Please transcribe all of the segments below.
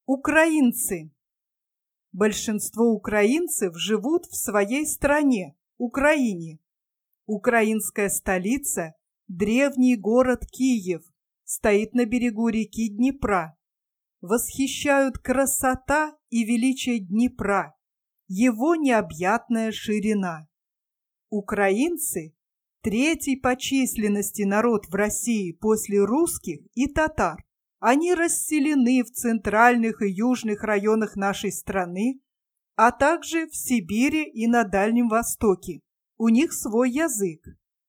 Украинцы. Большинство украинцев живут в своей стране, Украине. Украинская столица – древний город Киев, стоит на берегу реки Днепра. Восхищают красота и величие Днепра, его необъятная ширина. Украинцы – третий по численности народ в России после русских и татар. Они расселены в центральных и южных районах нашей страны, а также в Сибири и на Дальнем Востоке. У них свой язык,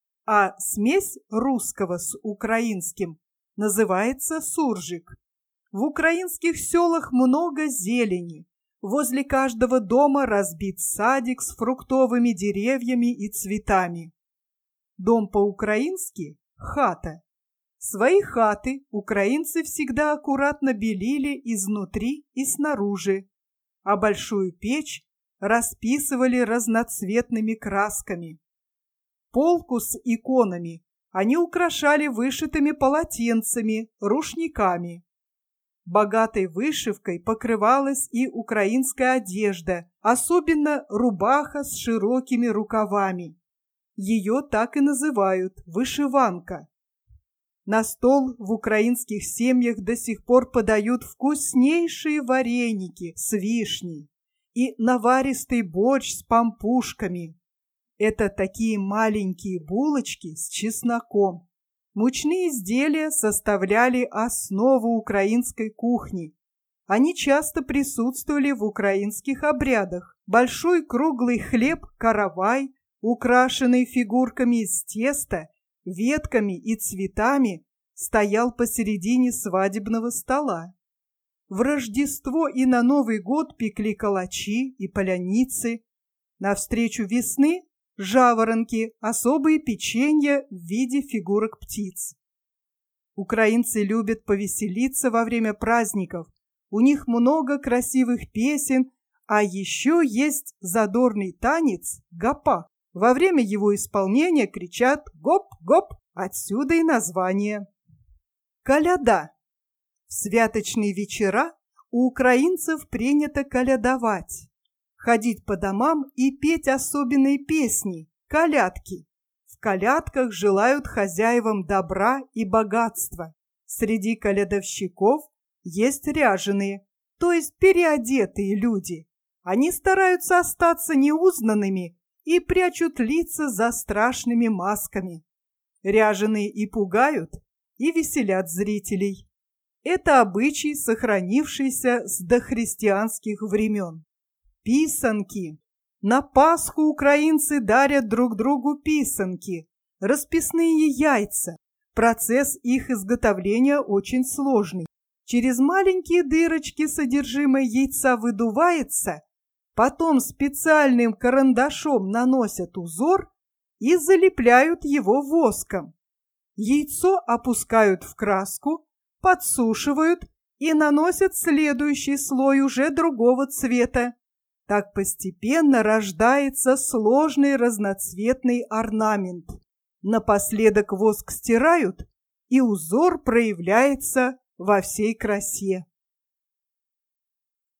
а смесь русского с украинским называется суржик. В украинских селах много зелени. Возле каждого дома разбит садик с фруктовыми деревьями и цветами. Дом по-украински – хата. Свои хаты украинцы всегда аккуратно белили изнутри и снаружи, а большую печь расписывали разноцветными красками. Полку с иконами они украшали вышитыми полотенцами, рушниками. Богатой вышивкой покрывалась и украинская одежда, особенно рубаха с широкими рукавами. Ее так и называют – вышиванка. На стол в украинских семьях до сих пор подают вкуснейшие вареники с вишней и наваристый борщ с пампушками. Это такие маленькие булочки с чесноком. Мучные изделия составляли основу украинской кухни. Они часто присутствовали в украинских обрядах. Большой круглый хлеб-каравай, украшенный фигурками из теста, ветками и цветами, стоял посередине свадебного стола. В Рождество и на Новый год пекли калачи и поляницы. Навстречу весны – жаворонки, особые печенья в виде фигурок птиц. Украинцы любят повеселиться во время праздников. У них много красивых песен, а еще есть задорный танец – гапак. Во время его исполнения кричат «гоп-гоп», отсюда и название. Коляда. В святочные вечера у украинцев принято колядовать, ходить по домам и петь особенные песни – колядки. В колядках желают хозяевам добра и богатства. Среди колядовщиков есть ряженые, то есть переодетые люди. Они стараются остаться неузнанными и прячут лица за страшными масками. Ряженые и пугают, и веселят зрителей. Это обычай, сохранившийся с дохристианских времен. Писанки. На Пасху украинцы дарят друг другу писанки, расписные яйца. Процесс их изготовления очень сложный. Через маленькие дырочки содержимое яйца выдувается, потом специальным карандашом наносят узор и залепляют его воском. Яйцо опускают в краску, подсушивают и наносят следующий слой уже другого цвета. Так постепенно рождается сложный разноцветный орнамент. Напоследок воск стирают, и узор проявляется во всей красе.